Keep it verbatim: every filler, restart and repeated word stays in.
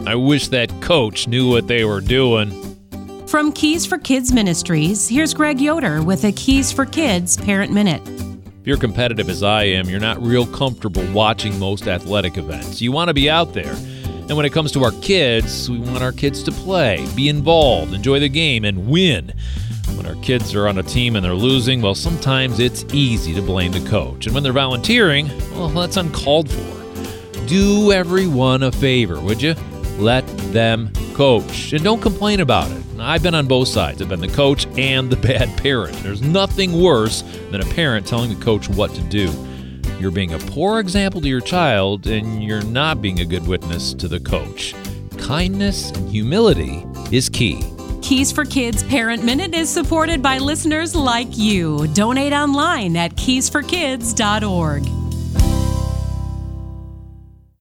I wish that coach knew what they were doing. From Keys for Kids Ministries, here's Greg Yoder with a Keys for Kids Parent Minute. If you're competitive as I am, you're not real comfortable watching most athletic events. You want to be out there. And when it comes to our kids, we want our kids to play, be involved, enjoy the game, and win. When our kids are on a team and they're losing, well, sometimes it's easy to blame the coach. And when they're volunteering, well, that's uncalled for. Do everyone a favor, would you? Let them coach. And don't complain about it. I've been on both sides. I've been the coach and the bad parent. There's nothing worse than a parent telling the coach what to do. You're being a poor example to your child, and you're not being a good witness to the coach. Kindness and humility is key. Keys for Kids Parent Minute is supported by listeners like you. Donate online at keys for kids dot org.